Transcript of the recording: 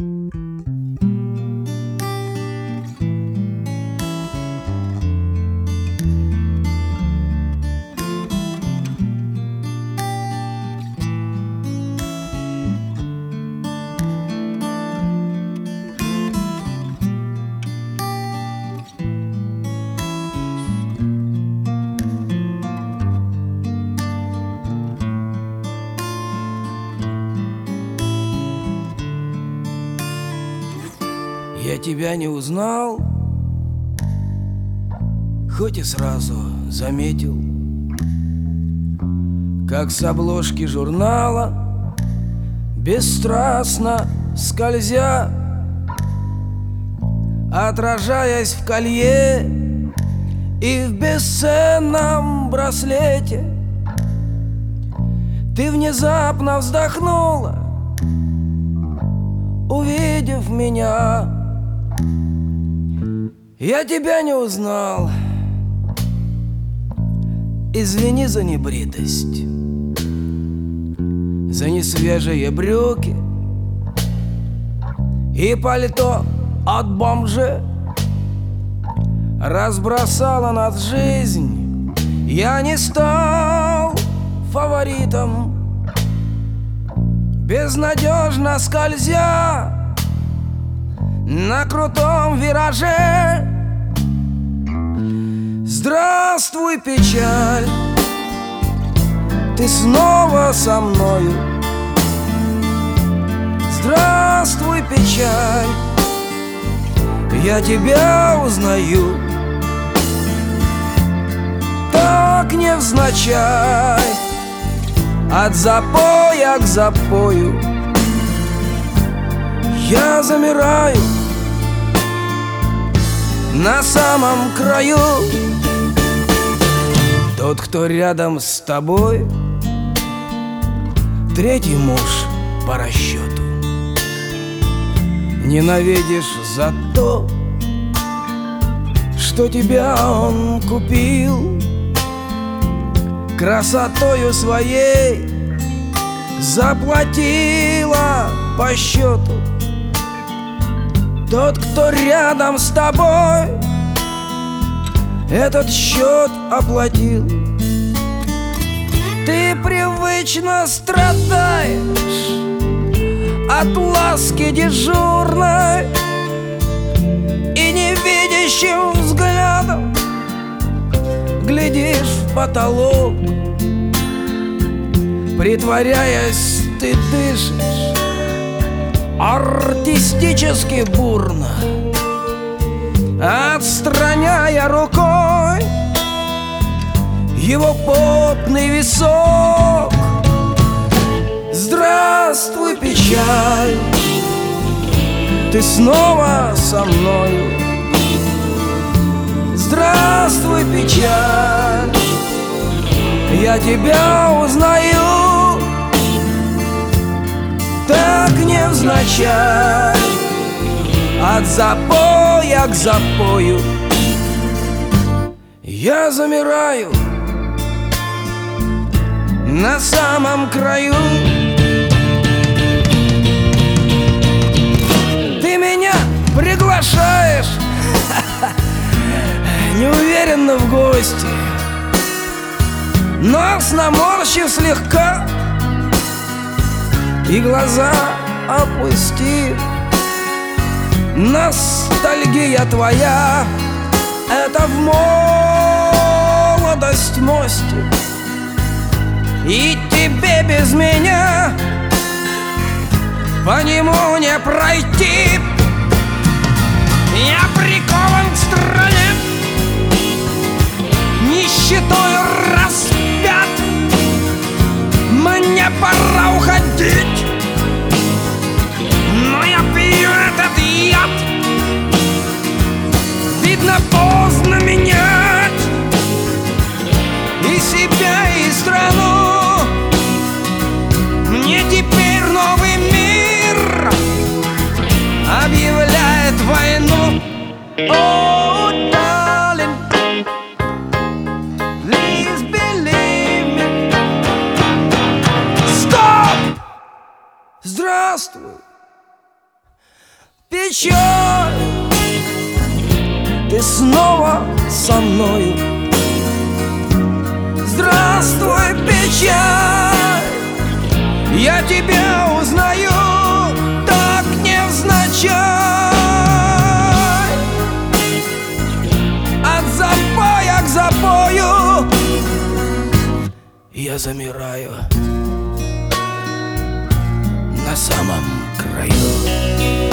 Я тебя не узнал, хоть и сразу заметил, как с обложки журнала, бесстрастно скользя, отражаясь в колье и в бесценном браслете, ты внезапно вздохнула, увидев меня. Я тебя не узнал, извини за небритость, за несвежие брюки и пальто от бомжа. Разбросала нас жизнь, я не стал фаворитом, безнадежно скользя на крутом вираже. Здравствуй, печаль, ты снова со мною. Здравствуй, печаль, я тебя узнаю. Так невзначай, от запоя к запою я замираю на самом краю. Тот, кто рядом с тобой, третий муж по расчету. Ненавидишь за то, что тебя он купил, красотою своей заплатила по счету. Тот, кто рядом с тобой, этот счет оплатил. Ты привычно страдаешь от ласки дежурной и невидящим взглядом глядишь в потолок. Притворяясь, ты дышишь артистически бурно, отстраняя рукой его потный висок. Здравствуй, печаль, ты снова со мною. Здравствуй, печаль, я тебя узнаю. Так невзначай, от запоя к запою я замираю на самом краю. Ты меня приглашаешь неуверенно в гости, нос наморщив слегка и глаза опустив. Ностальгия твоя — это в молодость мостик, и тебе без меня по нему не пройти. Я прикован к стране, нищетой распят. Мне пора уходить, но я пью этот яд. Видно, поздно менять и себя, и страну. Мне теперь новый мир объявляет войну. Oh, darling, please believe me. Стоп! Здравствуй, печаль, ты снова со мною. Здравствуй, печаль, я тебя узнаю так невзначай. От запоя к запою я замираю на самом краю.